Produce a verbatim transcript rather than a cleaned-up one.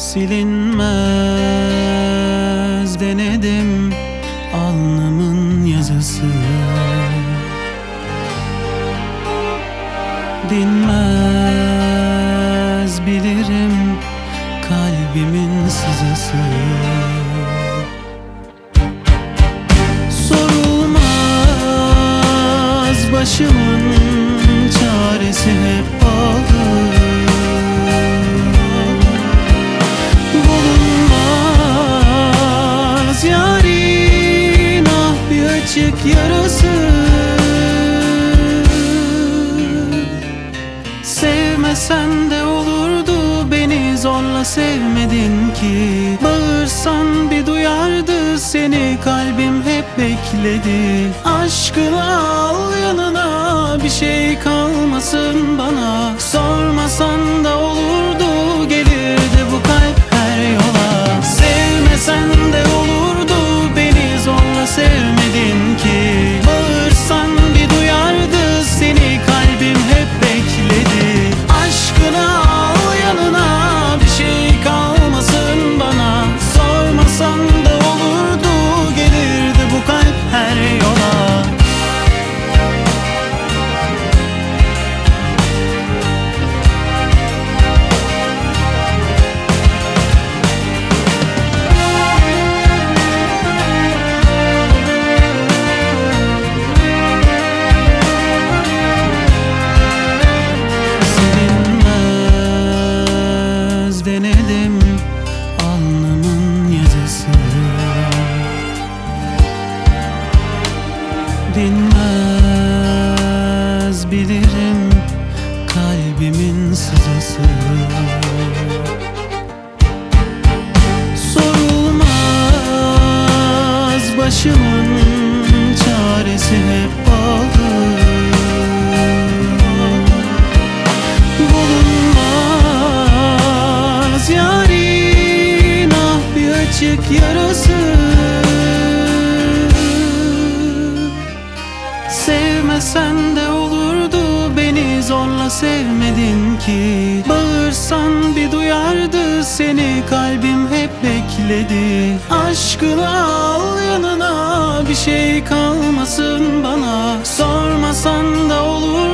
Silinmez denedim alnımın yazısı, dinmez bilirim kalbimin sızısı. Sorulmaz başımın çaresi hep pahalı, bulunmaz yarin ah bir açık yarası. Sevmesen de olurdu, beni zorla sevmedin ki. Bağırsan bir duyardı seni, kalbim hep bekledi. Aşkını al yanına, bir şey kalmasın bana. Sormasan da olurdu, gelirdi bu kalp her yola. Sevmesen de olurdu, beni zorla sevmedin ki. Bağırsan bir duyardı seni, kalbim hep bekledi. Aşkını al yanına, bir şey kalmasın bana. Sormasan da olurdu, gelirdi bu kalp her yola. Denedim alnımın yazısı, dinmez bilirim kalbimin sızısı. Sorulmaz başımın çaresi hep pahalı, yarin ah bir açık yarası. Sevmesen de olurdu, beni zorla sevmedin ki. Bağırsan bir duyardı seni, kalbim hep bekledi. Aşkını al yanına, bir şey kalmasın bana. Sormasan da olur